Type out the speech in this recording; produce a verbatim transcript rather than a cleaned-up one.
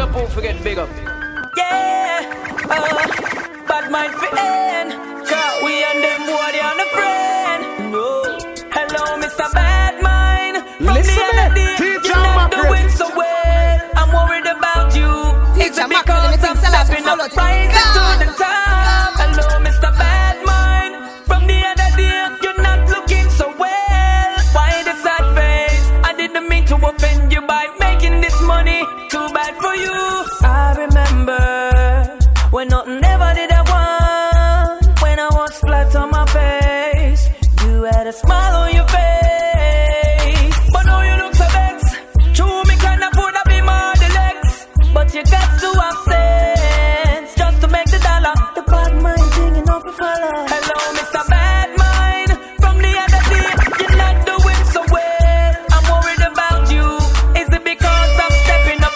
Liverpool forget big up. Yeah, uh, bad mind for end. Cause we and them boy they on the friend. No, hello Mister Bad Mind. From Listen the other day, you're not doing so well. I'm worried about you. It's because I'm slapping up rising to the top. Hello Mister Bad Mind. From the other day, you're not looking so well. Why the sad face? I didn't mean to offend you by making this money. Too bad for you. I remember when nothing